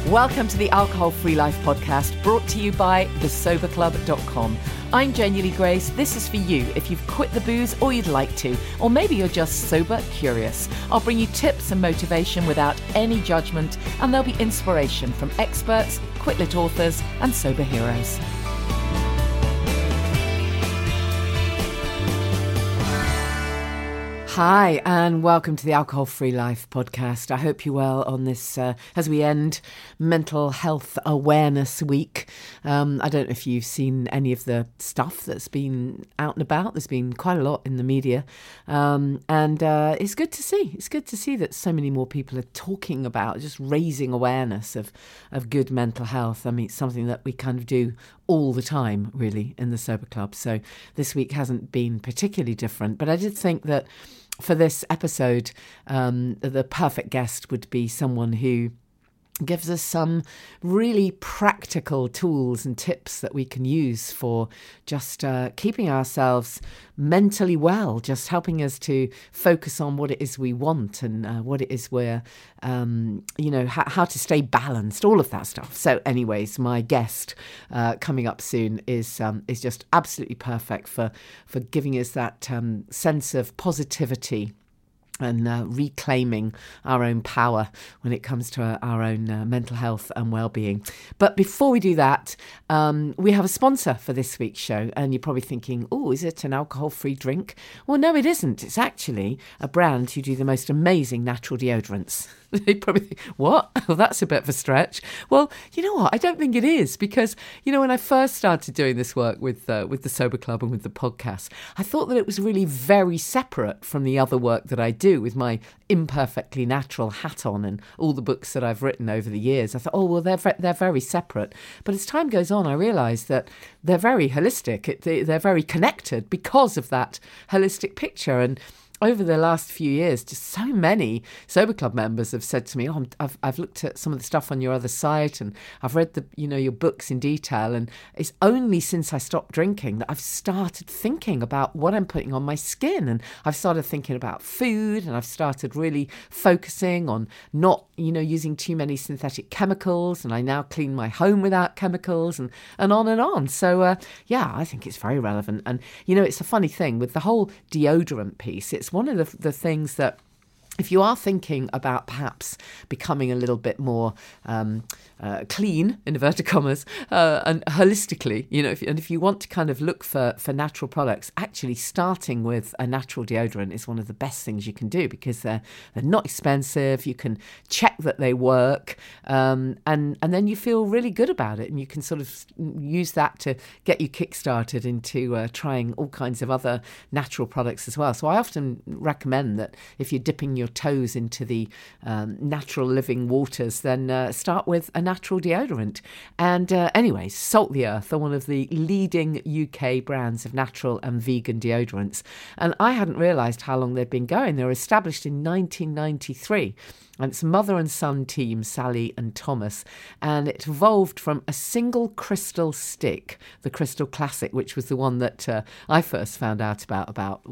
Welcome to the Alcohol Free Life podcast, brought to you by thesoberclub.com. I'm Genuinely Grace. This is for you if you've quit the booze or you'd like to, or maybe you're just sober curious. I'll bring you tips and motivation without any judgment, and there'll be inspiration from experts, quit-lit authors, and sober heroes. Hi, and welcome to the Alcohol Free Life podcast. I hope you're well on this as we end Mental Health Awareness Week. I don't know if you've seen any of the stuff that's been out and about. There's been quite a lot in the media, and it's good to see. It's good to see that so many more people are talking about just raising awareness of good mental health. I mean, it's something that we kind of do all the time, really, in the Sober Club. So this week hasn't been particularly different, but I did think that for this episode, the perfect guest would be someone who gives us some really practical tools and tips that we can use for just keeping ourselves mentally well, just helping us to focus on what it is we want and what it is we're, how to stay balanced, all of that stuff. So anyways, my guest coming up soon is just absolutely perfect for giving us that sense of positivity and reclaiming our own power when it comes to our own mental health and well-being. But before we do that, we have a sponsor for this week's show, and you're probably thinking, oh, is it an alcohol-free drink? Well, no, it isn't. It's actually a brand who do the most amazing natural deodorants. They probably think, what? Well, that's a bit of a stretch. Well, you know what? I don't think it is, because, when I first started doing this work with the Sober Club and with the podcast, I thought that it was really very separate from the other work that I do with my imperfectly natural hat on and all the books that I've written over the years. I thought, oh, well, they're very separate. But as time goes on, I realised that they're very holistic. They're very connected because of that holistic picture. And over the last few years, just so many Sober Club members have said to me, "Oh, I've looked at some of the stuff on your other site, and I've read your books in detail. And it's only since I stopped drinking that I've started thinking about what I'm putting on my skin, and I've started thinking about food, and I've started really focusing on not using too many synthetic chemicals, and I now clean my home without chemicals, and on and on. So I think it's very relevant. And it's a funny thing with the whole deodorant piece. It's one of the things that, if you are thinking about perhaps becoming a little bit more clean, in inverted commas, and holistically, if you want to kind of look for natural products, actually starting with a natural deodorant is one of the best things you can do, because they're not expensive. You can check that they work, and then you feel really good about it, and you can sort of use that to get you kick-started into trying all kinds of other natural products as well. So I often recommend that if you're dipping your toes into the natural living waters, then start with a natural deodorant. And anyway, Salt the Earth are one of the leading UK brands of natural and vegan deodorants. And I hadn't realised how long they'd been going. They were established in 1993. And it's mother and son team, Sally and Thomas. And it evolved from a single crystal stick, the Crystal Classic, which was the one that I first found out about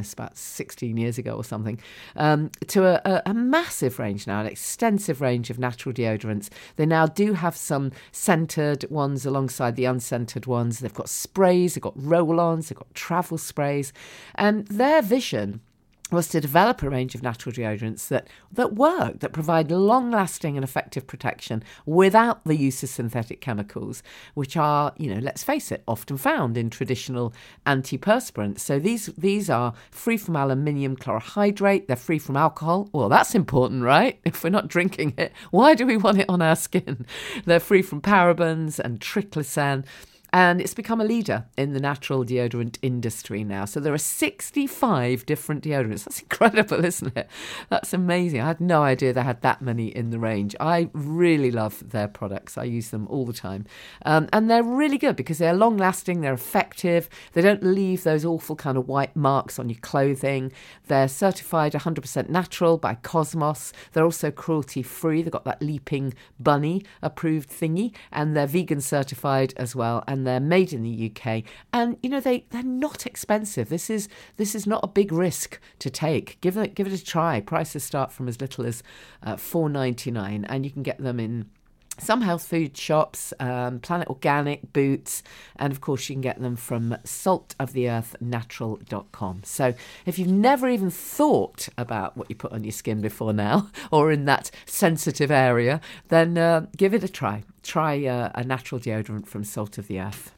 16 years ago or something, to a massive range now, an extensive range of natural deodorants. They now do have some scented ones alongside the unscented ones. They've got sprays, they've got roll-ons, they've got travel sprays. And their vision was to develop a range of natural deodorants that work, that provide long-lasting and effective protection without the use of synthetic chemicals, which are, let's face it, often found in traditional antiperspirants. So these are free from aluminium chlorohydrate, they're free from alcohol. Well, that's important, right? If we're not drinking it, why do we want it on our skin? They're free from parabens and triclosan. And it's become a leader in the natural deodorant industry now. So there are 65 different deodorants. That's incredible, isn't it? That's amazing. I had no idea they had that many in the range. I really love their products. I use them all the time. And they're really good because they're long-lasting, they're effective. They don't leave those awful kind of white marks on your clothing. They're certified 100% natural by Cosmos. They're also cruelty-free. They've got that leaping bunny approved thingy. And they're vegan certified as well. And they're made in the UK, and they're not expensive. This is not a big risk to take. Give it a try. Prices start from as little as $4.99, and you can get them in some health food shops, Planet Organic, Boots, and of course you can get them from saltoftheearthnatural.com. So if you've never even thought about what you put on your skin before now, or in that sensitive area, then give it a try. Try a natural deodorant from Salt of the Earth.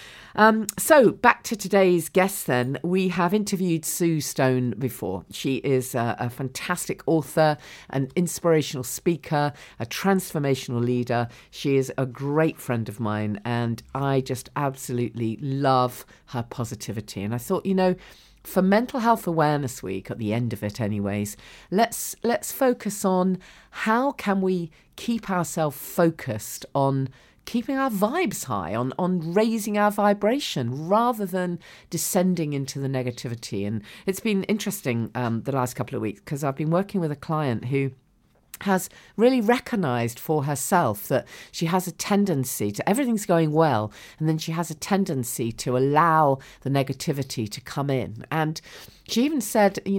So back to today's guest then. We have interviewed Sue Stone before. She is a fantastic author, an inspirational speaker, a transformational leader. She is a great friend of mine, and I just absolutely love her positivity. And I thought, for Mental Health Awareness Week, at the end of it anyways, let's focus on how can we keep ourselves focused on keeping our vibes high, on raising our vibration rather than descending into the negativity. And it's been interesting the last couple of weeks because I've been working with a client who has really recognised for herself that she has a tendency to, everything's going well, and then she has a tendency to allow the negativity to come in. And she even said, we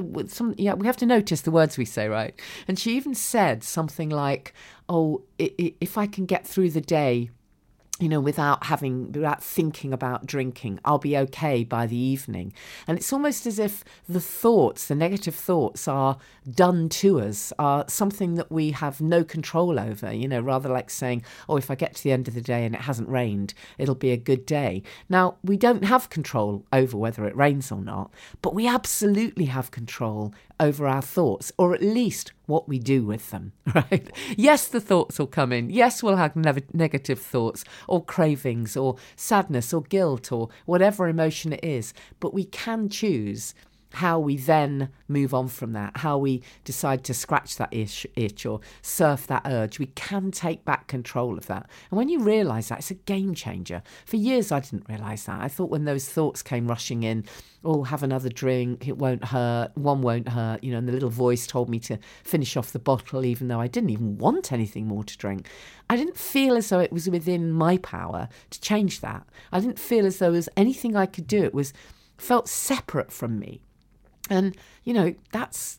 have to notice the words we say, right? And she even said something like, if I can get through the day, without thinking about drinking, I'll be okay by the evening. And it's almost as if the negative thoughts are done to us, are something that we have no control over, rather like saying, if I get to the end of the day and it hasn't rained, it'll be a good day. Now, we don't have control over whether it rains or not, but we absolutely have control over our thoughts, or at least what we do with them, right? Yes, the thoughts will come in. Yes, we'll have negative thoughts or cravings or sadness or guilt or whatever emotion it is, but we can choose how we then move on from that, how we decide to scratch that itch or surf that urge. We can take back control of that. And when you realise that, it's a game changer. For years, I didn't realise that. I thought when those thoughts came rushing in, have another drink, it won't hurt, one won't hurt, and the little voice told me to finish off the bottle even though I didn't even want anything more to drink. I didn't feel as though it was within my power to change that. I didn't feel as though there was anything I could do. It felt separate from me. And, that's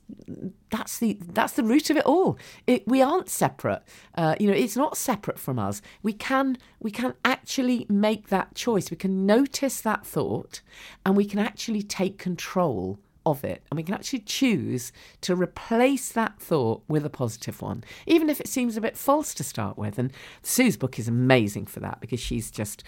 the root of it all. We aren't separate. It's not separate from us. We can actually make that choice. We can notice that thought and we can actually take control of it. And we can actually choose to replace that thought with a positive one, even if it seems a bit false to start with. And Sue's book is amazing for that because she's just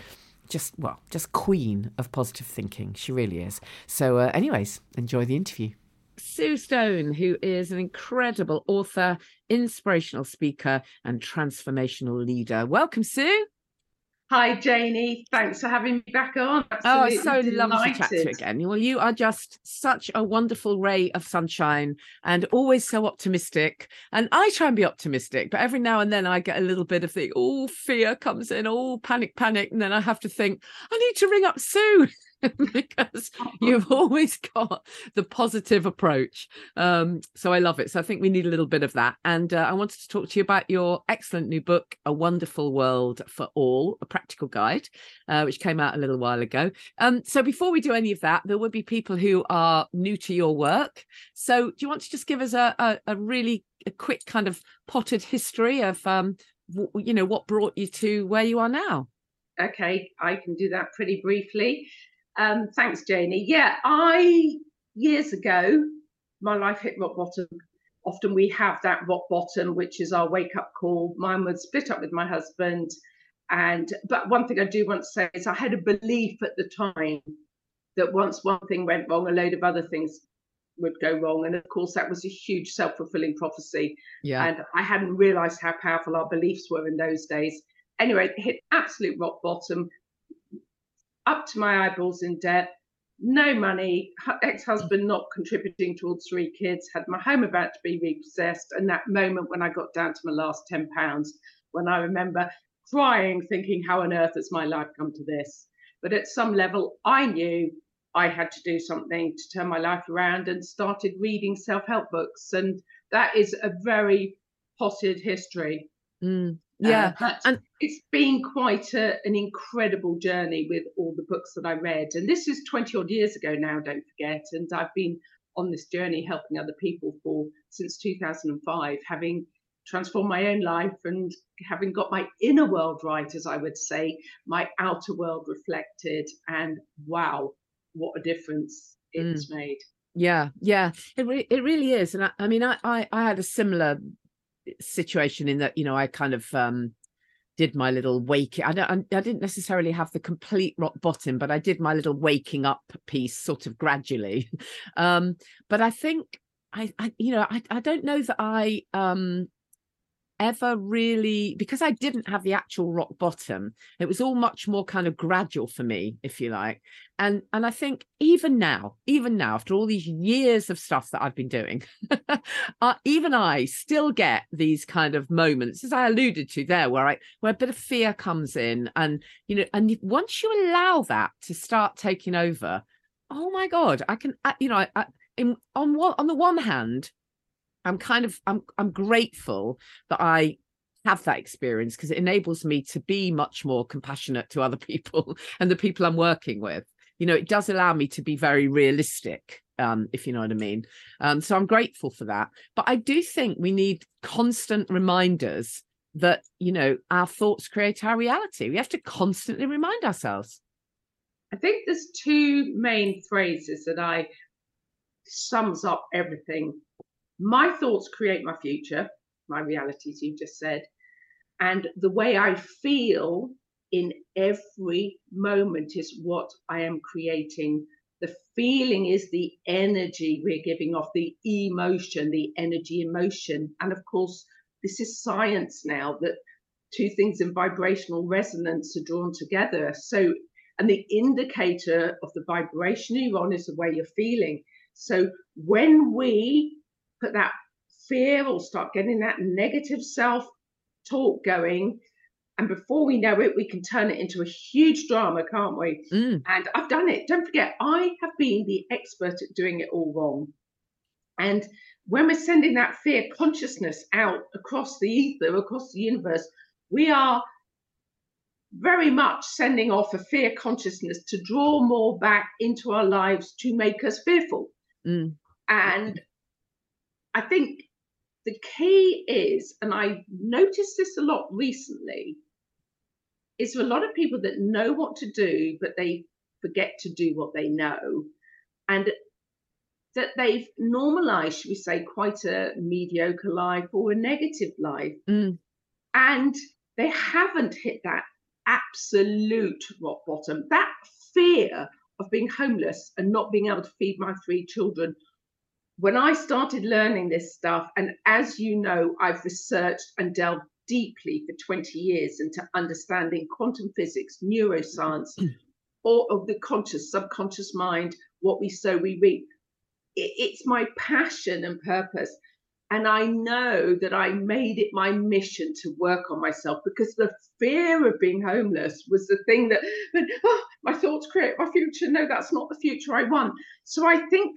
queen of positive thinking. She really is. So anyways, enjoy the interview. Sue Stone, who is an incredible author, inspirational speaker, and transformational leader. Welcome, Sue. Hi, Janie. Thanks for having me back on. Absolutely it's so lovely to chat to you again. Well, you are just such a wonderful ray of sunshine and always so optimistic. And I try and be optimistic, but every now and then I get a little bit of fear comes in, panic. And then I have to think, I need to ring up Sue. Because you've always got the positive approach. So I love it. So I think we need a little bit of that. And I wanted to talk to you about your excellent new book, A Wonderful World for All, a practical guide, which came out a little while ago. So before we do any of that, there would be people who are new to your work. So do you want to just give us a really quick kind of potted history of, what brought you to where you are now? Okay, I can do that pretty briefly. Thanks, Janie. Years ago, my life hit rock bottom. Often we have that rock bottom, which is our wake up call. Mine was split up with my husband. But one thing I do want to say is I had a belief at the time that once one thing went wrong, a load of other things would go wrong. And of course, that was a huge self-fulfilling prophecy. Yeah. And I hadn't realized how powerful our beliefs were in those days. Anyway, hit absolute rock bottom. Up to my eyeballs in debt, no money, ex-husband not contributing towards 3 kids, had my home about to be repossessed. And that moment when I got down to my last £10, when I remember crying, thinking, how on earth has my life come to this? But at some level, I knew I had to do something to turn my life around and started reading self-help books. And that is a very potted history. Yeah, and it's been quite an incredible journey with all the books that I read. And this is 20 odd years ago now, don't forget. And I've been on this journey helping other people since 2005, having transformed my own life, and having got my inner world right, as I would say, my outer world reflected, and wow, what a difference it's made. Yeah, it really is. And I mean, I had a similar situation in that, I kind of did my little waking. I didn't necessarily have the complete rock bottom, but I did my little waking up piece sort of gradually. But I think I don't know that I ever really, because I didn't have the actual rock bottom, it was all much more kind of gradual for me, if you like. And I think even now after all these years of stuff that I've been doing, even I still get these kind of moments, as I alluded to there, where a bit of fear comes in, and and once you allow that to start taking over, oh my God, I can, on the one hand, I'm grateful that I have that experience, because it enables me to be much more compassionate to other people and the people I'm working with. It does allow me to be very realistic, if you know what I mean. So I'm grateful for that. But I do think we need constant reminders that, our thoughts create our reality. We have to constantly remind ourselves. I think there's two main phrases that sums up everything. My thoughts create my future, my reality, as you just said. And the way I feel in every moment is what I am creating. The feeling is the energy we're giving off, the emotion, the energy emotion. And of course, this is science now, that two things in vibrational resonance are drawn together. So, and the indicator of the vibration you're on is the way you're feeling. So when we put that fear or start getting that negative self-talk going, and before we know it, we can turn it into a huge drama, can't we? And I've done it. Don't forget, I have been the expert at doing it all wrong. And when we're sending that fear consciousness out across the ether, across the universe, we are very much sending off a fear consciousness to draw more back into our lives to make us fearful. And I think the key is, and I noticed this a lot recently, is a lot of people that know what to do, but they forget to do what they know, and that they've normalized, should we say, quite a mediocre life or a negative life. And they haven't hit that absolute rock bottom. That fear of being homeless and not being able to feed my 3 children. When I started learning this stuff, and as you know, I've researched and delved deeply for 20 years into understanding quantum physics, neuroscience, or of the conscious, subconscious mind, what we sow, we reap. It's my passion and purpose. And I know that I made it my mission to work on myself, because the fear of being homeless was the thing that, my thoughts create my future. No, that's not the future I want. So I think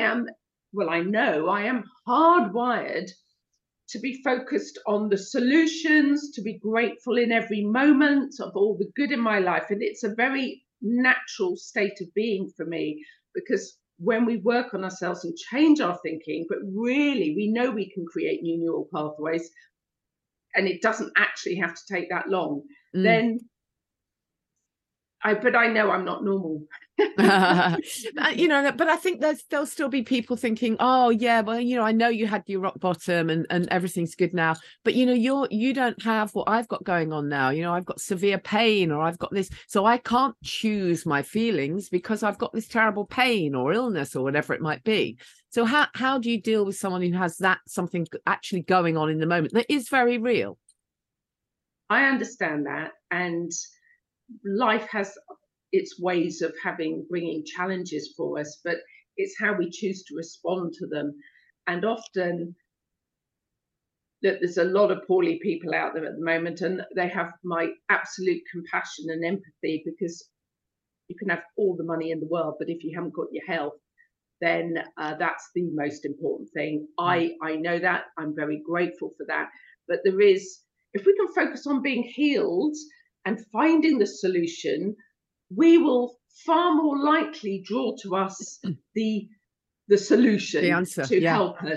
I know I am hardwired to be focused on the solutions, to be grateful in every moment of all the good in my life. And it's a very natural state of being for me, because when we work on ourselves and change our thinking, but really we know we can create new neural pathways, and it doesn't actually have to take that long, then I know I'm not normal. But I think there'll still be people thinking, oh yeah, well, I know you had your rock bottom and everything's good now, but you don't have what I've got going on now. I've got severe pain, or I've got this, so I can't choose my feelings because I've got this terrible pain or illness or whatever it might be. So how do you deal with someone who has something actually going on in the moment that is very real? I understand that, and life has its ways of bringing challenges for us, but it's how we choose to respond to them. And often there's a lot of poorly people out there at the moment, and they have my absolute compassion and empathy, because you can have all the money in the world, but if you haven't got your health, then that's the most important thing. I know that. I'm very grateful for that. But if we can focus on being healed and finding the solution, we will far more likely draw to us the solution, the answer, to help us.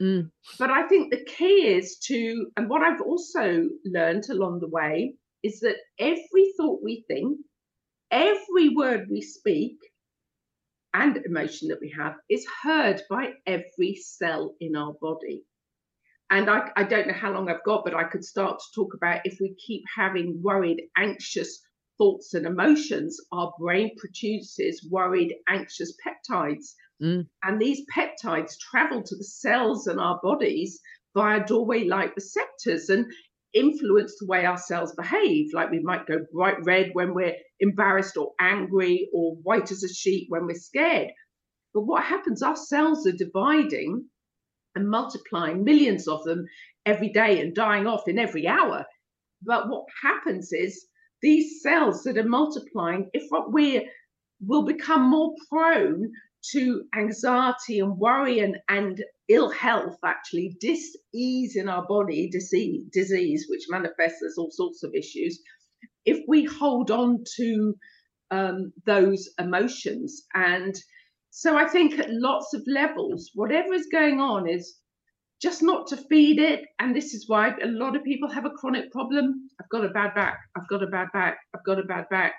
But I think the key is to, and what I've also learned along the way, is that every thought we think, every word we speak, and emotion that we have is heard by every cell in our body. And I don't know how long I've got, but I could start to talk about if we keep having worried, anxious thoughts and emotions, our brain produces worried, anxious peptides. And these peptides travel to the cells in our bodies via doorway-like receptors and influence the way our cells behave. Like we might go bright red when we're embarrassed or angry, or white as a sheet when we're scared. But what happens, our cells are dividing and multiplying, millions of them every day, and dying off in every hour. But what happens is these cells that are multiplying, if what will become more prone to anxiety and worry and ill health, actually dis-ease in our body, disease, which manifests as all sorts of issues, if we hold on to those emotions. And so I think at lots of levels, whatever is going on is just not to feed it. And this is why a lot of people have a chronic problem. I've got a bad back. I've got a bad back. I've got a bad back.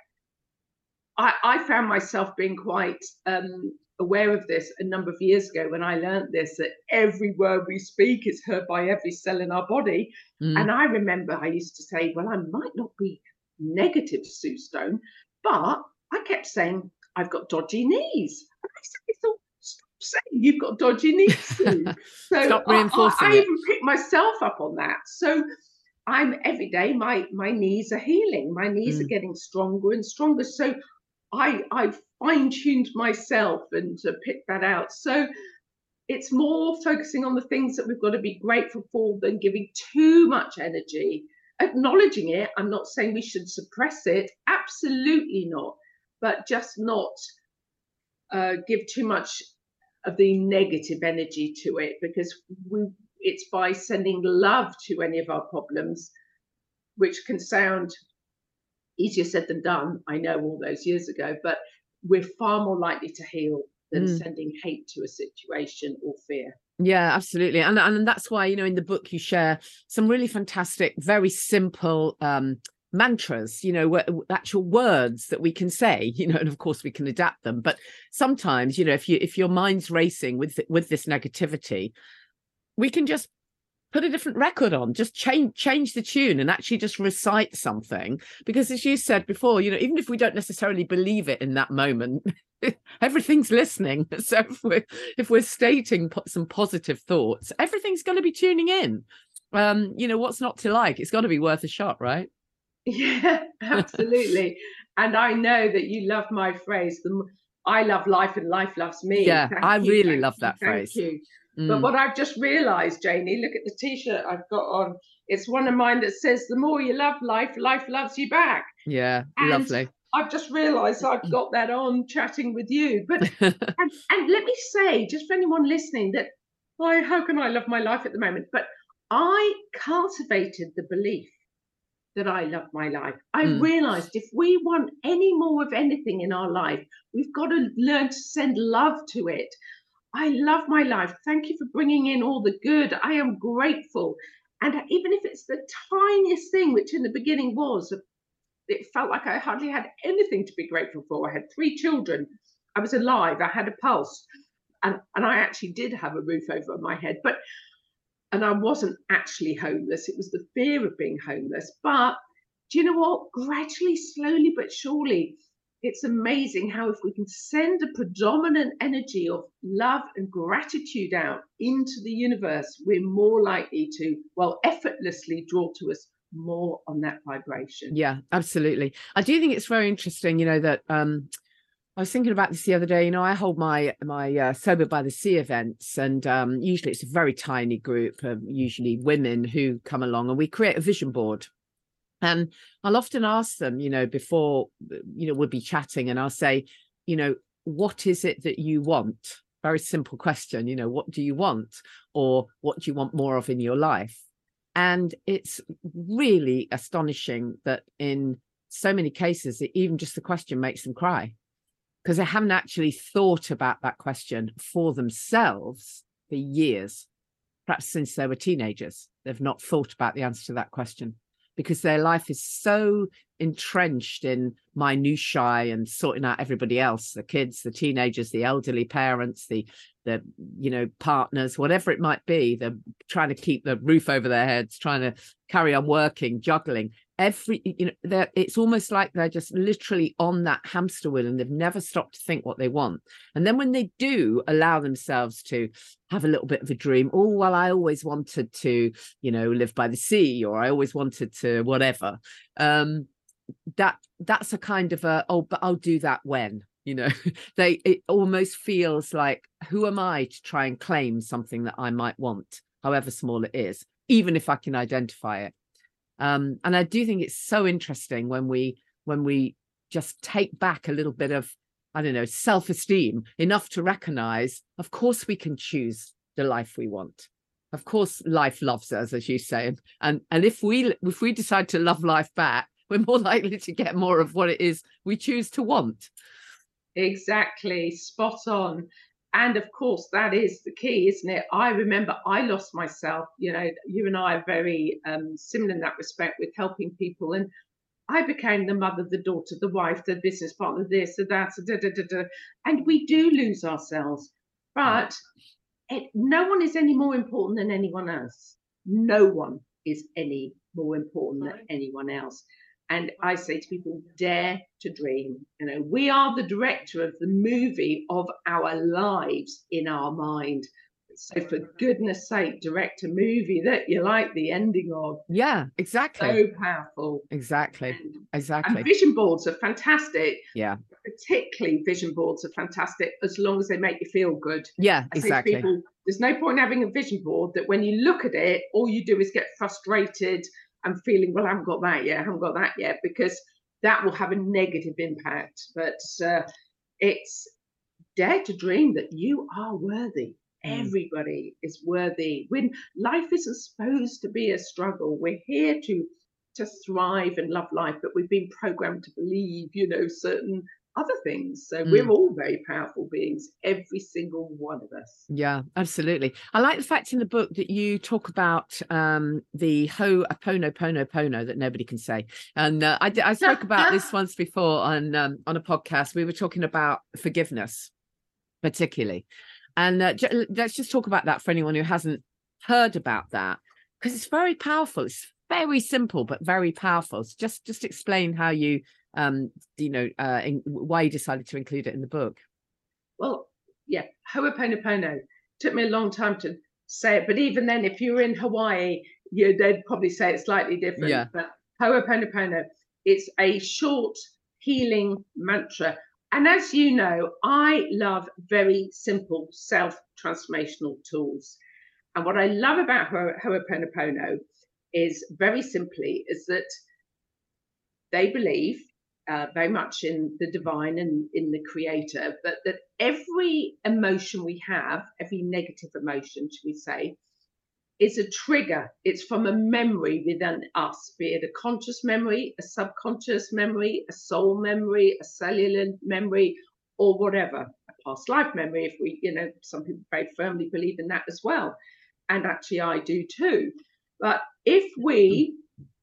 I found myself being quite aware of this a number of years ago when I learned this, that every word we speak is heard by every cell in our body. And I remember I used to say, well, I might not be negative, Sue Stone, but I kept saying, I've got dodgy knees. And I thought, stop saying you've got dodgy knees, Sue. So stop reinforcing I even picked myself up on that. So I'm every day, my knees are healing. My knees are getting stronger and stronger. So I fine-tuned myself and to pick that out. So it's more focusing on the things that we've got to be grateful for than giving too much energy, acknowledging it. I'm not saying we should suppress it, absolutely not, but just not give too much of the negative energy to it, because it's by sending love to any of our problems, which can sound easier said than done, I know, all those years ago, but we're far more likely to heal than sending hate to a situation or fear. Yeah, absolutely. And that's why, you know, in the book you share some really fantastic, very simple mantras, you know, actual words that we can say, you know, and of course we can adapt them. But sometimes, you know, if your mind's racing with this negativity, we can just put a different record on, just change the tune and actually just recite something. Because as you said before, you know, even if we don't necessarily believe it in that moment, everything's listening. So if we're stating some positive thoughts, everything's going to be tuning in. You know, what's not to like? It's got to be worth a shot, right? Yeah, absolutely. And I know that you love my phrase, I love life and life loves me. Yeah, I really love that phrase. Thank you. But what I've just realised, Janie, look at the T-shirt I've got on. It's one of mine that says, the more you love life, life loves you back. Yeah, and lovely. I've just realised I've got that on chatting with you. But and let me say, just for anyone listening, that how can I love my life at the moment? But I cultivated the belief that I love my life. I realised if we want any more of anything in our life, we've got to learn to send love to it. I love my life. Thank you for bringing in all the good. I am grateful. And even if it's the tiniest thing, which in the beginning it felt like I hardly had anything to be grateful for. I had 3 children. I was alive. I had a pulse. And I actually did have a roof over my head. And I wasn't actually homeless. It was the fear of being homeless. But do you know what? Gradually, slowly but surely, it's amazing how if we can send a predominant energy of love and gratitude out into the universe, we're more likely to, effortlessly draw to us more on that vibration. Yeah, absolutely. I do think it's very interesting, you know, that I was thinking about this the other day. You know, I hold my Sober by the Sea events, and usually it's a very tiny group of usually women who come along, and we create a vision board. And I'll often ask them, you know, before, you know, we'll be chatting, and I'll say, you know, what is it that you want? Very simple question, you know, what do you want? Or what do you want more of in your life? And it's really astonishing that in so many cases, even just the question makes them cry, because they haven't actually thought about that question for themselves for years. perhaps since they were teenagers. They've not thought about the answer to that question because their life is so entrenched in minutiae and sorting out everybody else, the kids, the teenagers, the elderly parents, the partners, whatever it might be. They're trying to keep the roof over their heads, trying to carry on working, juggling. It's almost like they're just literally on that hamster wheel and they've never stopped to think what they want. And then when they do allow themselves to have a little bit of a dream, I always wanted to, live by the sea, or I always wanted to whatever. That's a kind of but I'll do that when, it almost feels like, who am I to try and claim something that I might want, however small it is, even if I can identify it. And I do think it's so interesting when we just take back a little bit of, I don't know, self-esteem enough to recognize, of course we can choose the life we want. Of course life loves us, as you say. And if we decide to love life back, we're more likely to get more of what it is we choose to want. Exactly, spot on. And of course, that is the key, isn't it? I remember I lost myself. You and I are very similar in that respect with helping people. And I became the mother, the daughter, the wife, the business partner, this, the that, and we do lose ourselves. But no one is any more important than anyone else. No one is any more important than anyone else. And I say to people, dare to dream. We are the director of the movie of our lives in our mind. So for goodness sake, direct a movie that you like the ending of. Yeah, exactly. So powerful. Exactly. And vision boards are fantastic. Yeah. Particularly vision boards are fantastic as long as they make you feel good. Yeah, exactly. People, there's no point in having a vision board that when you look at it, all you do is get frustrated and feeling, well, I haven't got that yet, because that will have a negative impact. But it's dare to dream that you are worthy. Everybody is worthy. When life isn't supposed to be a struggle, we're here to thrive and love life, but we've been programmed to believe, certain other things. So we're all very powerful beings, every single one of us. Yeah, absolutely. I like the fact in the book that you talk about the Ho'oponopono that nobody can say. And I spoke about this once before on a podcast. We were talking about forgiveness, particularly. And let's just talk about that for anyone who hasn't heard about that, because it's very powerful. It's very simple, but very powerful. So just explain how you why you decided to include it in the book. Well, yeah, Ho'oponopono. Took me a long time to say it, but even then, if you were in Hawaii, they'd probably say it slightly different. Yeah. But Ho'oponopono, it's a short healing mantra. And as you know, I love very simple self-transformational tools. And what I love about Ho'oponopono is very simply is that they believe very much in the divine and in the creator, but that every emotion we have, every negative emotion, should we say, is a trigger. It's from a memory within us, be it a conscious memory, a subconscious memory, a soul memory, a cellular memory, or whatever, a past life memory, if we, some people very firmly believe in that as well. And actually I do too. But if we,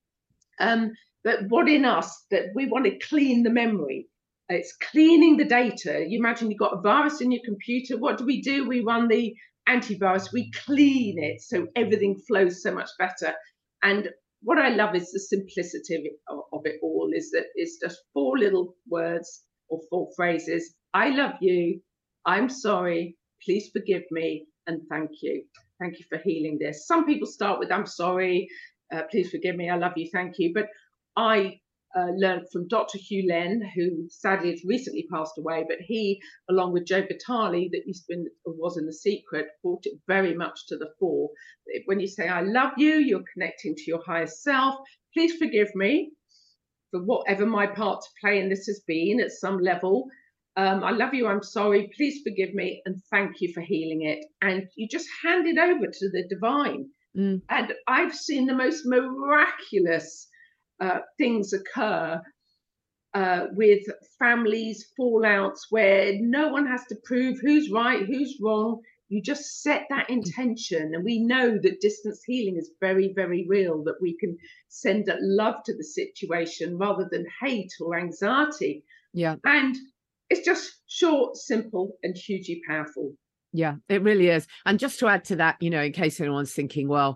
but what in us that we want to clean the memory, it's cleaning the data. You imagine you've got a virus in your computer. What do? We run the antivirus, we clean it so everything flows so much better. And what I love is the simplicity of it all, is that it's just 4 little words or 4 phrases. I love you, I'm sorry, please forgive me, and thank you. Thank you for healing this. Some people start with I'm sorry, please forgive me, I love you, thank you. But I learned from Dr. Hugh Len, who sadly has recently passed away, but he, along with Joe Vitale, that was in The Secret, brought it very much to the fore. When you say, I love you, you're connecting to your higher self. Please forgive me for whatever my part to play in this has been at some level. I love you, I'm sorry, please forgive me, and thank you for healing it. And you just hand it over to the divine. And I've seen the most miraculous things occur with families, fallouts, where no one has to prove who's right, who's wrong. you just set that intention. And we know that distance healing is very, very real, that we can send love to the situation rather than hate or anxiety. Yeah. And it's just short, simple, and hugely powerful. Yeah, it really is. And just to add to that, in case anyone's thinking, well,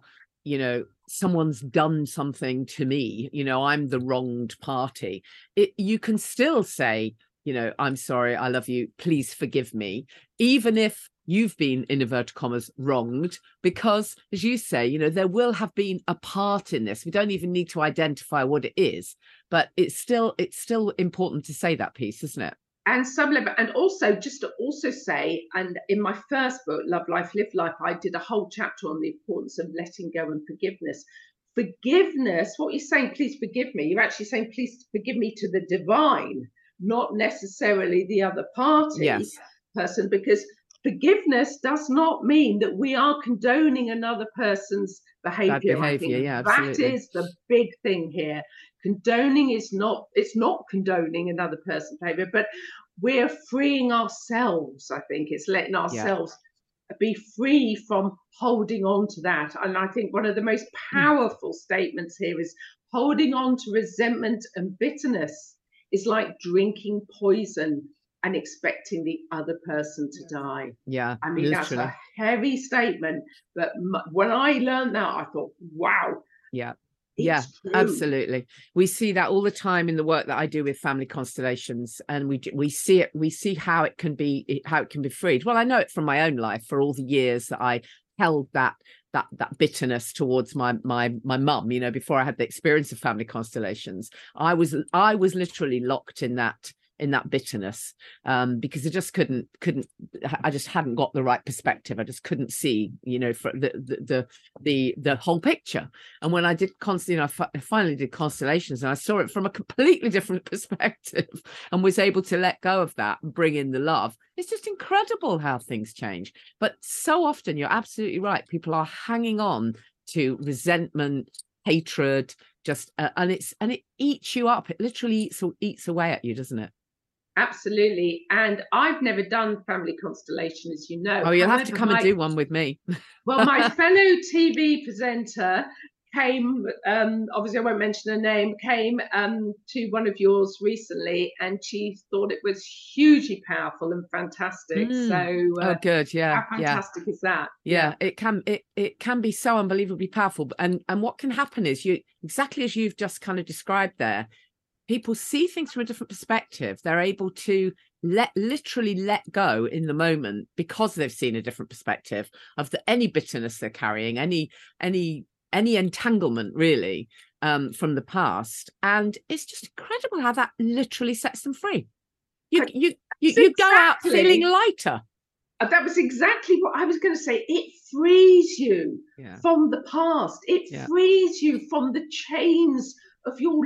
someone's done something to me, I'm the wronged party. You can still say, I'm sorry, I love you, please forgive me, even if you've been, in inverted commas, wronged, because, as you say, there will have been a part in this. We don't even need to identify what it is, but it's still important to say that piece, isn't it? And some level, and also just to also say, and in my first book, Love Life, Live Life, I did a whole chapter on the importance of letting go and forgiveness. Forgiveness, what you're saying, please forgive me, you're actually saying, please forgive me to the divine, not necessarily the other party person, because forgiveness does not mean that we are condoning another person's behavior. I think that is the big thing here. Condoning is not, it's not condoning another person's behavior, but we're freeing ourselves. I think it's letting ourselves be free from holding on to that. And I think one of the most powerful statements here is holding on to resentment and bitterness is like drinking poison and expecting the other person to die. Yeah, I mean, literally. That's a heavy statement, but when I learned that, I thought, wow. Yeah, absolutely. We see that all the time in the work that I do with family constellations, and we see it. We see how it can be freed. Well, I know it from my own life. For all the years that I held that bitterness towards my mum, before I had the experience of family constellations, I was literally locked in that bitterness, because I just couldn't I just hadn't got the right perspective. I just couldn't see for the whole picture. And when I did I finally did constellations, and I saw it from a completely different perspective and was able to let go of that and bring in the love. It's just incredible how things change. But so often, you're absolutely right, people are hanging on to resentment, hatred, just and it eats you up. It literally eats away at you, doesn't it? Absolutely. And I've never done family constellation, as you know. Oh, you'll have to come and do one with me. Well, my fellow TV presenter came, obviously I won't mention her name, came to one of yours recently, and she thought it was hugely powerful and fantastic. So good. Yeah. How fantastic is that? Yeah, it can be so unbelievably powerful. And what can happen is, exactly as you've just kind of described there, people see things from a different perspective. They're able to literally let go in the moment because they've seen a different perspective of any bitterness they're carrying, any entanglement really from the past. And it's just incredible how that literally sets them free. You go out feeling lighter. That was exactly what I was going to say. It frees you from the past. It frees you from the chains of your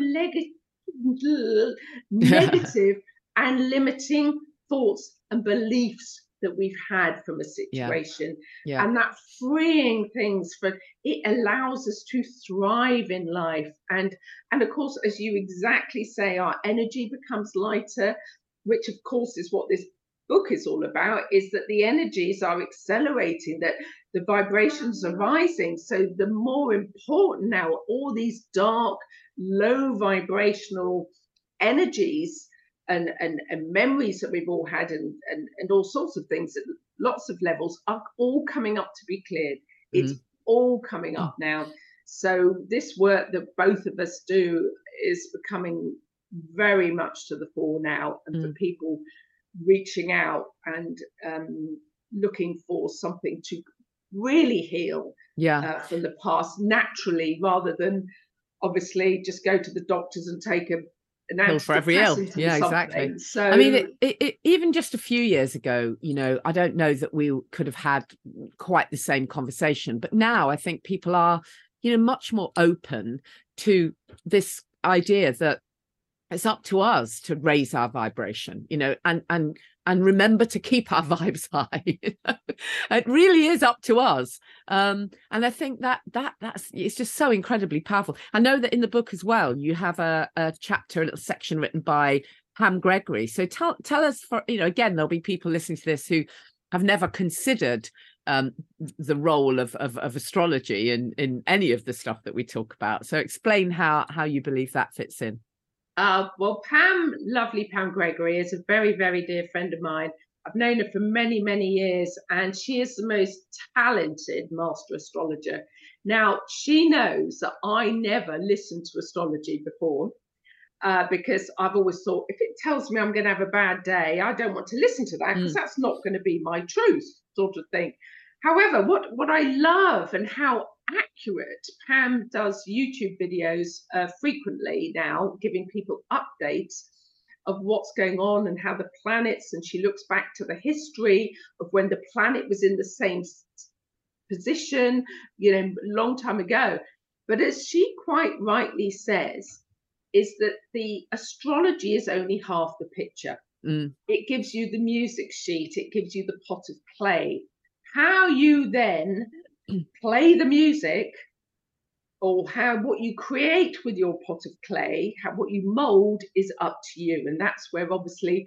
negative and limiting thoughts and beliefs that we've had from a situation. And that freeing things, it allows us to thrive in life. And of course, as you exactly say, our energy becomes lighter, which of course is what this book is all about, is that the energies are accelerating, that the vibrations are rising. So the more important now, all these dark, low vibrational energies and memories that we've all had, and all sorts of things at lots of levels, are all coming up to be cleared. It's all coming up now. So this work that both of us do is becoming very much to the fore now, and for people reaching out and looking for something to really heal from the past naturally, rather than obviously just go to the doctors and take an pill for every ill. Yeah, exactly. So I mean, it even just a few years ago, I don't know that we could have had quite the same conversation, but now I think people are, much more open to this idea that it's up to us to raise our vibration, and remember to keep our vibes high. It really is up to us. And I think that's it's just so incredibly powerful. I know that in the book as well, you have a chapter, a little section written by Pam Gregory. So tell us, for again, there'll be people listening to this who have never considered the role of astrology in any of the stuff that we talk about. So explain how you believe that fits in. Well, lovely Pam Gregory, is a very, very dear friend of mine. I've known her for many, many years, and she is the most talented master astrologer. Now, she knows that I never listened to astrology before, because I've always thought, if it tells me I'm going to have a bad day, I don't want to listen to that, because that's not going to be my truth, sort of thing. However, what I love, and how accurate Pam does YouTube videos frequently now, giving people updates of what's going on and how the planets, and she looks back to the history of when the planet was in the same position, a long time ago. But as she quite rightly says, is that the astrology is only half the picture. It gives you the music sheet, it gives you the pot of clay. How you then play the music, or what you create with your pot of clay, what you mold, is up to you. And that's where obviously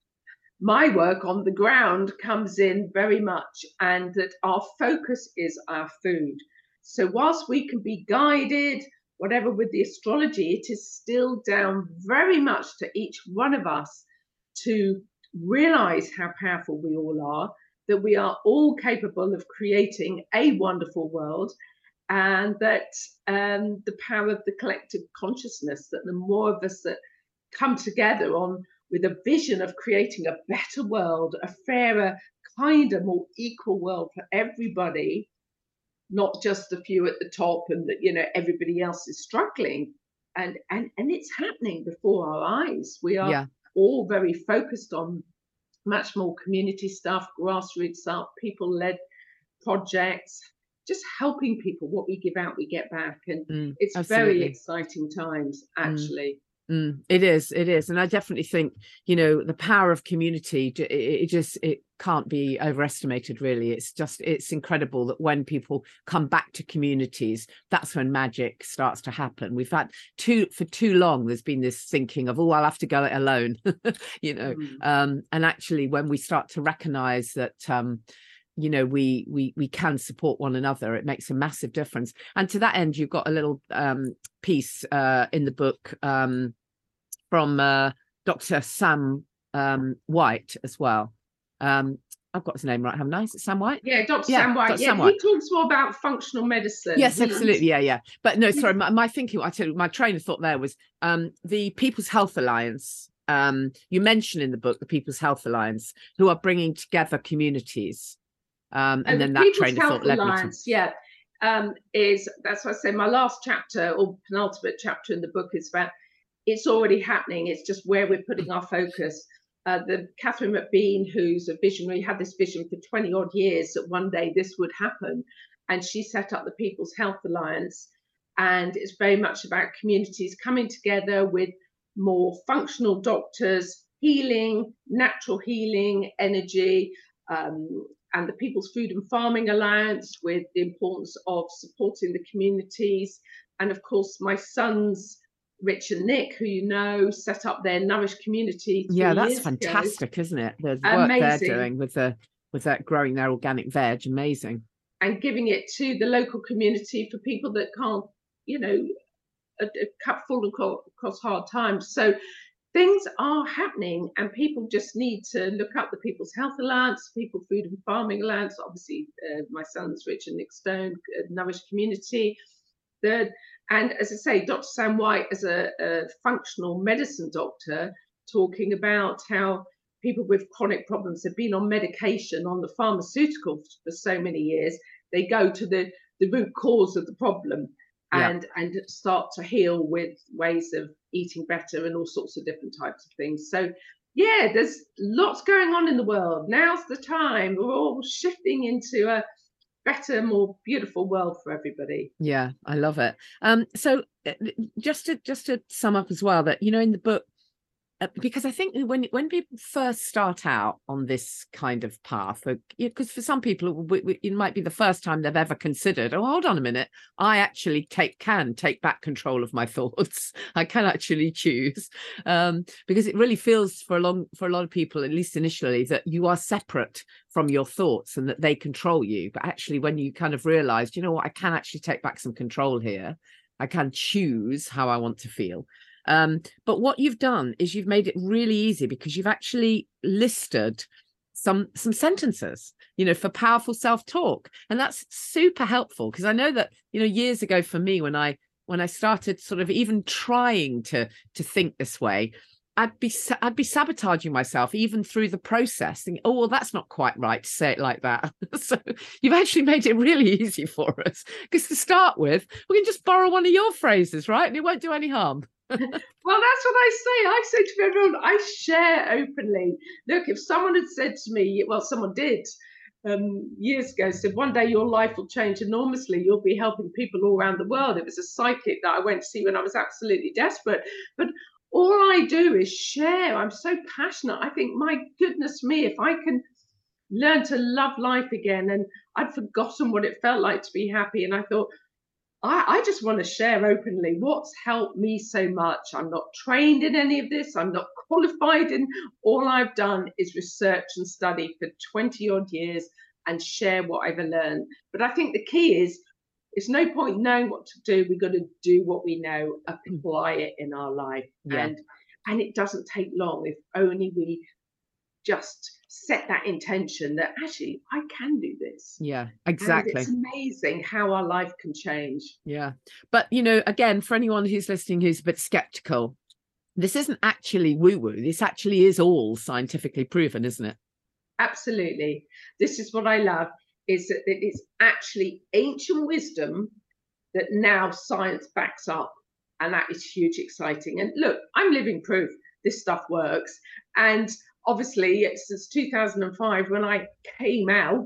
my work on the ground comes in very much, and that our focus is our food. So whilst we can be guided, whatever, with the astrology, it is still down very much to each one of us to realize how powerful we all are, that we are all capable of creating a wonderful world, and that the power of the collective consciousness, that the more of us that come together with a vision of creating a better world, a fairer, kinder, more equal world for everybody, not just a few at the top, and that everybody else is struggling, and it's happening before our eyes. We are all very focused on much more community stuff, grassroots stuff, people-led projects, just helping people. What we give out, we get back, and it's absolutely. very exciting times, actually. It is, and I definitely think the power of community, it can't be overestimated, really. It's incredible that when people come back to communities, that's when magic starts to happen. We've had for too long there's been this thinking of, I'll have to go it alone, and actually when we start to recognize that we can support one another, it makes a massive difference. And to that end, you've got a little piece in the book from Dr. Sam White as well. I've got his name right, haven't I? Is it Sam White? Yeah, Dr. Sam White. Sam White. He talks more about functional medicine. Yes, absolutely. Yeah. But no, sorry, my thinking, I tell you, my train of thought there was the People's Health Alliance. You mention in the book the People's Health Alliance, who are bringing together communities. And then that train of thought led me to... that's what I say, my last chapter, or penultimate chapter in the book, is about, it's already happening, it's just where we're putting our focus. The Catherine McBean, who's a visionary, had this vision for 20 odd years that one day this would happen, and she set up the People's Health Alliance, and it's very much about communities coming together with more functional doctors, healing, natural healing, energy, and the People's Food and Farming Alliance, with the importance of supporting the communities. And of course, my sons, Rich and Nick, who set up their Nourish community. Yeah, that's fantastic, isn't it? The work they're doing with that growing their organic veg, amazing. And giving it to the local community for people that can't, fall across hard times. So things are happening, and people just need to look up the People's Health Alliance, People Food and Farming Alliance, obviously my sons Rich and Nick Stone, Nourish community. And as I say, Dr. Sam White, as a functional medicine doctor, talking about how people with chronic problems have been on medication, on the pharmaceuticals for so many years. They go to the root cause of the problem and start to heal with ways of eating better and all sorts of different types of things. So there's lots going on in the world. Now's the time. We're all shifting into a better, more beautiful world for everybody. Yeah, I love it. So just to sum up as well, that in the book, because I think when people first start out on this kind of path, because for some people it might be the first time they've ever considered, oh, hold on a minute, I actually can take back control of my thoughts. I can actually choose, because it really feels for a lot of people, at least initially, that you are separate from your thoughts and that they control you. But actually, when you kind of realize, you know what, I can actually take back some control here. I can choose how I want to feel. But what you've done is you've made it really easy, because you've actually listed some sentences, for powerful self-talk. And that's super helpful, because I know that, years ago for me, when I started sort of even trying to think this way, I'd be sabotaging myself even through the process, thinking, oh, well, that's not quite right to say it like that. So you've actually made it really easy for us, because to start with, we can just borrow one of your phrases, right? And it won't do any harm. Well, that's what I say. I say to everyone, I share openly. Look, if someone had said to me, well, someone did years ago, said, one day your life will change enormously. You'll be helping people all around the world. It was a psychic that I went to see when I was absolutely desperate. But all I do is share. I'm so passionate. I think, my goodness me, if I can learn to love life again, and I'd forgotten what it felt like to be happy. And I thought, I just want to share openly what's helped me so much. I'm not trained in any of this. I'm not qualified in. All I've done is research and study for 20 odd years and share what I've learned. But I think the key is, it's no point knowing what to do. We've got to do what we know, apply it in our life. Yeah. And it doesn't take long if only we just set that intention that actually I can do this. Yeah, exactly. And it's amazing how our life can change. Yeah. But, again, for anyone who's listening who's a bit skeptical, this isn't actually woo-woo. This actually is all scientifically proven, isn't it? Absolutely. This is what I love, is that it's actually ancient wisdom that now science backs up. And that is hugely exciting. And look, I'm living proof this stuff works. And obviously, since 2005, when I came out,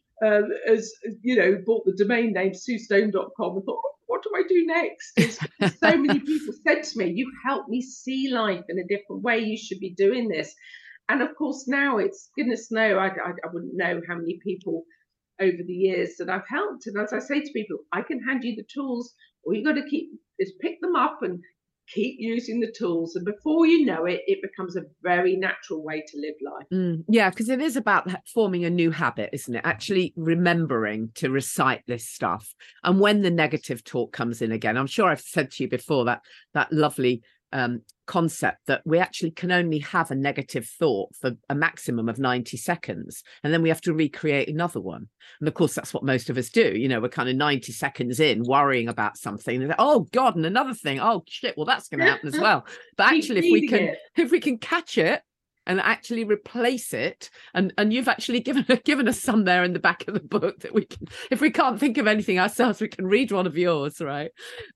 bought the domain name SueStone.com, and thought, what do I do next? So many people said to me, you've helped me see life in a different way. You should be doing this. And of course, now it's, goodness no, I wouldn't know how many people over the years that I've helped. And as I say to people, I can hand you the tools. All you got to keep is pick them up and keep using the tools, and before you know it, it becomes a very natural way to live life. Yeah, because it is about forming a new habit, isn't it? Actually remembering to recite this stuff. And when the negative talk comes in again, I'm sure I've said to you before that lovely concept that we actually can only have a negative thought for a maximum of 90 seconds, and then we have to recreate another one. And of course, that's what most of us do. We're kind of 90 seconds in worrying about something, and oh God, and another thing, oh shit, well, that's going to happen as well. But actually, if we can catch it and actually replace it, and you've actually given us some there in the back of the book that we can, if we can't think of anything ourselves, we can read one of yours, right?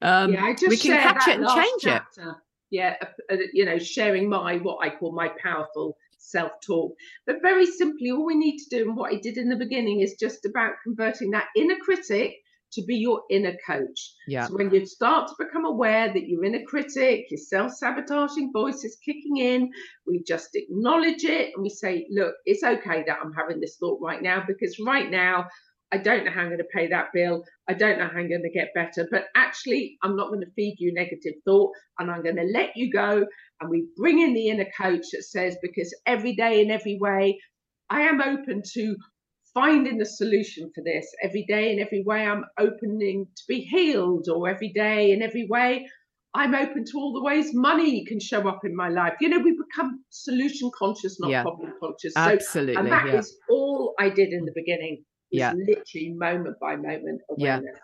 I just we can catch it and change chapter. it. Yeah, sharing what I call my powerful self-talk. But very simply, all we need to do, and what I did in the beginning, is just about converting that inner critic to be your inner coach. Yeah. So when you start to become aware that your inner critic, your self-sabotaging voice is kicking in, we just acknowledge it and we say, look, it's okay that I'm having this thought right now, because right now I don't know how I'm going to pay that bill. I don't know how I'm going to get better, but actually I'm not going to feed you negative thought, and I'm going to let you go. And we bring in the inner coach that says, because every day in every way, I am open to finding the solution for this. Every day in every way, I'm opening to be healed, or every day in every way, I'm open to all the ways money can show up in my life. We become solution conscious, not problem conscious. Absolutely. And that is all I did in the beginning. Literally moment by moment awareness.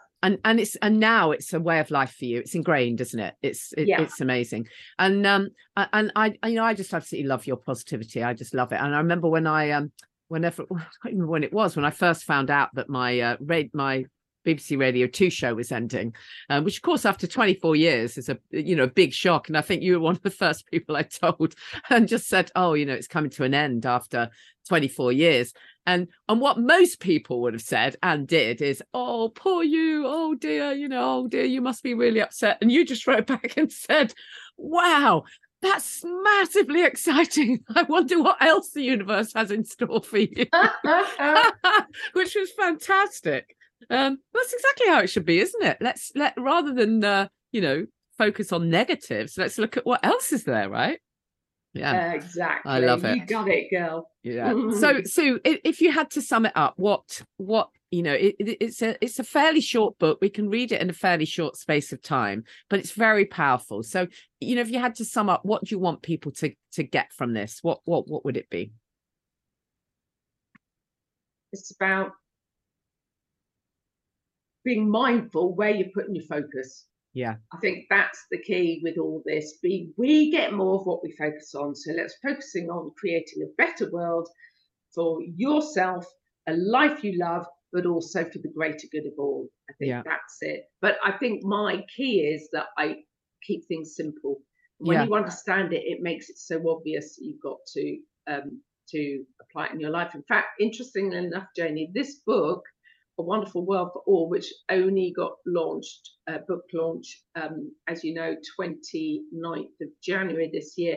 And now it's a way of life for you. It's ingrained, isn't it? It's amazing. And I just absolutely love your positivity. I just love it. And I remember when I can't remember when it was, when I first found out that my BBC Radio 2 show was ending, which of course after 24 years is a big shock. And I think you were one of the first people I told, and just said, oh, it's coming to an end after 24 years. And what most people would have said and did is, oh, poor you, oh dear, oh dear, you must be really upset. And you just wrote back and said, wow, That's massively exciting. I wonder what else the universe has in store for you, which was fantastic. That's exactly how it should be, isn't it? Rather than focus on negatives, let's look at what else is there, right? Yeah, exactly. I love it. You got it, girl. Yeah. So if you had to sum it up, what it's a fairly short book. We can read it in a fairly short space of time, but it's very powerful. So if you had to sum up, what do you want people to get from this? What would it be? It's about being mindful where you're putting your focus. Yeah, I think that's the key with all this. We get more of what we focus on. So let's focusing on creating a better world for yourself, a life you love, but also for the greater good of all. I think that's it. But I think my key is that I keep things simple. When you understand it, it makes it so obvious you've got to apply it in your life. In fact, interestingly enough, Janie, this book, A Wonderful World for All, which only got launched, book launch, as you know, 29th of January this year,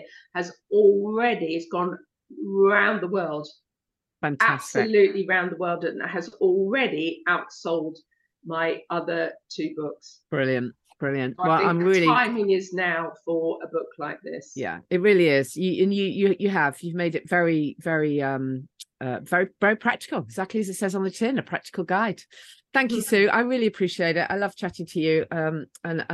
it's gone around the world. Fantastic. Absolutely around the world, and has already outsold my other two books. Brilliant. Well, I'm really timing is now for a book like this. Yeah, it really is. You've made it very, very very, very practical, exactly as it says on the tin, a practical guide. Thank you, Sue. I really appreciate it. I love chatting to you, and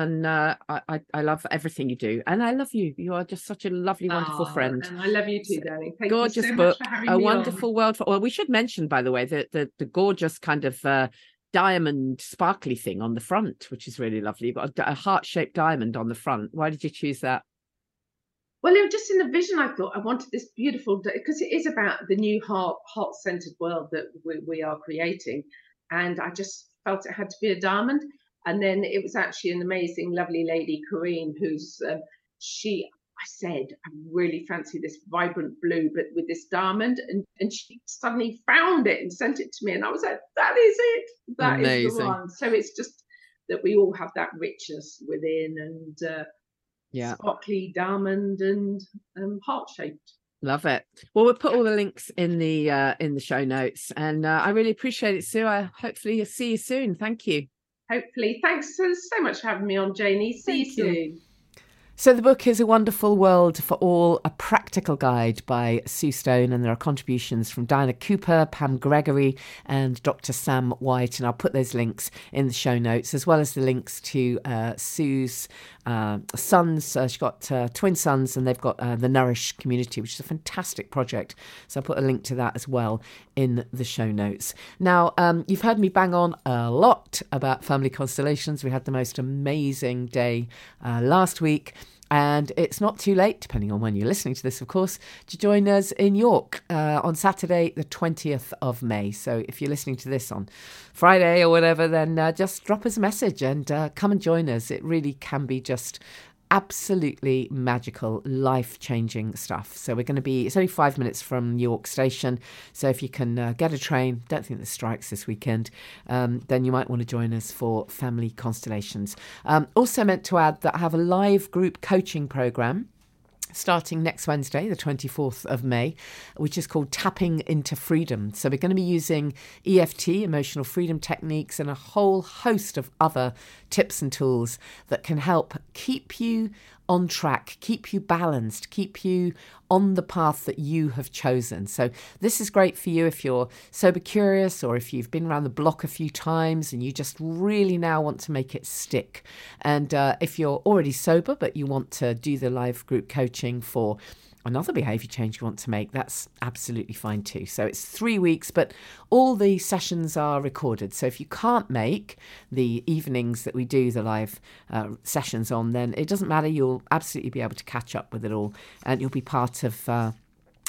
I love everything you do, and I love you. You are just such a lovely, wonderful friend. And I love you too, darling. Thank gorgeous you so book, much for having A me Wonderful World for. Well, we should mention, by the way, the gorgeous kind of diamond sparkly thing on the front, which is really lovely. You've got a heart-shaped diamond on the front. Why did you choose that? Well, it was just in the vision. I thought I wanted this beautiful, because it is about the new heart-centered world that we are creating, and I just felt it had to be a diamond. And then it was actually an amazing, lovely lady, Corinne, who's I said, I really fancy this vibrant blue, but with this diamond, and she suddenly found it and sent it to me, and I was like, that is it. That Amazing. Is the one. So it's just that we all have that richness within, and sparkly diamond and heart-shaped. Love it. Well, we'll put all the links in the show notes, and I really appreciate it, Sue. Hopefully you'll see you soon. Thank you. Hopefully. Thanks so much for having me on, Janie. See you soon. So the book is A Wonderful World for All, a practical guide by Sue Stone, and there are contributions from Diana Cooper, Pam Gregory and Dr. Sam White, and I'll put those links in the show notes, as well as the links to Sue's sons. She's got twin sons, and they've got the Nourish community, which is a fantastic project. So I'll put a link to that as well in the show notes. Now, you've heard me bang on a lot about family constellations. We had the most amazing day last week. And it's not too late, depending on when you're listening to this, of course, to join us in York on Saturday, the 20th of May. So if you're listening to this on Friday or whatever, then just drop us a message and come and join us. It really can be just absolutely magical, life-changing stuff. So it's only 5 minutes from York Station. So if you can get a train, don't think there's strikes this weekend, then you might want to join us for Family Constellations. Also meant to add that I have a live group coaching program starting next Wednesday, the 24th of May, which is called Tapping into Freedom. So we're going to be using EFT, emotional freedom techniques, and a whole host of other tips and tools that can help keep you on track, keep you balanced, keep you on the path that you have chosen. So this is great for you if you're sober curious, or if you've been around the block a few times and you just really now want to make it stick. And if you're already sober but you want to do the live group coaching for another behaviour change you want to make, that's absolutely fine too. So it's 3 weeks, but all the sessions are recorded. So if you can't make the evenings that we do the live sessions on, then it doesn't matter. You'll absolutely be able to catch up with it all, and you'll be part of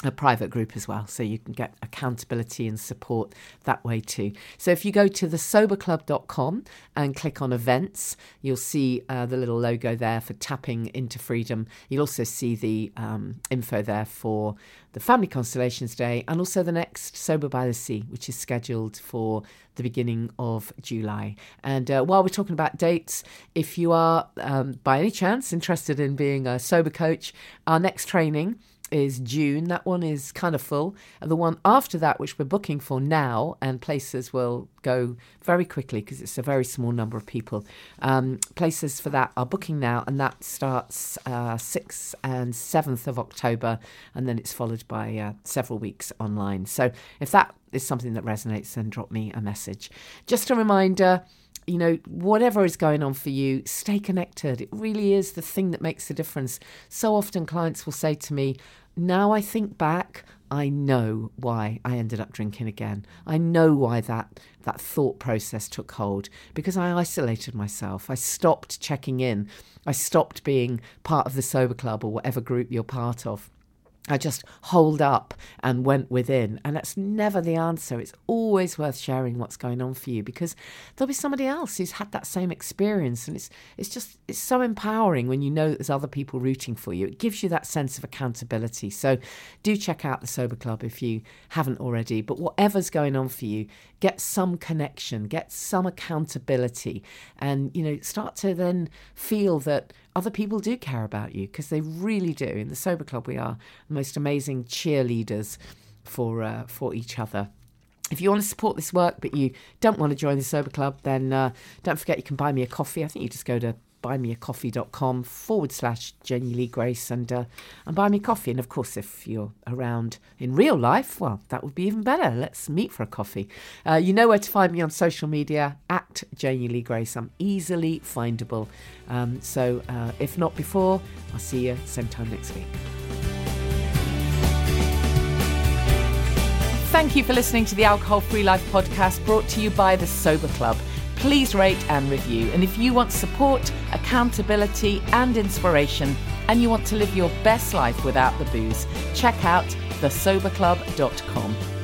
a private group as well, so you can get accountability and support that way too. So if you go to thesoberclub.com and click on events, you'll see the little logo there for Tapping into Freedom. You'll also see the info there for the Family Constellations Day, and also the next Sober by the Sea, which is scheduled for the beginning of July. And while we're talking about dates, if you are by any chance interested in being a sober coach, our next training is June. That one is kind of full. And the one after that, which we're booking for now, and places will go very quickly because it's a very small number of people. Places for that are booking now, and that starts 6th and 7th of October, and then it's followed by several weeks online. So if that is something that resonates, then drop me a message. Just a reminder, you know, whatever is going on for you, stay connected. It really is the thing that makes the difference. So often clients will say to me, now I think back, I know why I ended up drinking again. I know why that thought process took hold, because I isolated myself. I stopped checking in. I stopped being part of the Sober Club or whatever group you're part of. I just holed up and went within. And that's never the answer. It's always worth sharing what's going on for you, because there'll be somebody else who's had that same experience. And it's so empowering when you know that there's other people rooting for you. It gives you that sense of accountability. So do check out the Sober Club if you haven't already. But whatever's going on for you, get some connection, get some accountability, and, you know, start to then feel that other people do care about you, because they really do. In the Sober Club, we are the most amazing cheerleaders for each other. If you want to support this work, but you don't want to join the Sober Club, then don't forget you can buy me a coffee. I think you just go to buymeacoffee.com/Jenny Lee Grace and buy me coffee. And of course, if you're around in real life, well, that would be even better. Let's meet for a coffee. You know where to find me on social media, at Jenny Lee Grace. I'm easily findable. So if not before, I'll see you same time next week. Thank you for listening to the Alcohol Free Life podcast, brought to you by the Sober Club. Please rate and review. And if you want support, accountability and inspiration, and you want to live your best life without the booze, check out thesoberclub.com.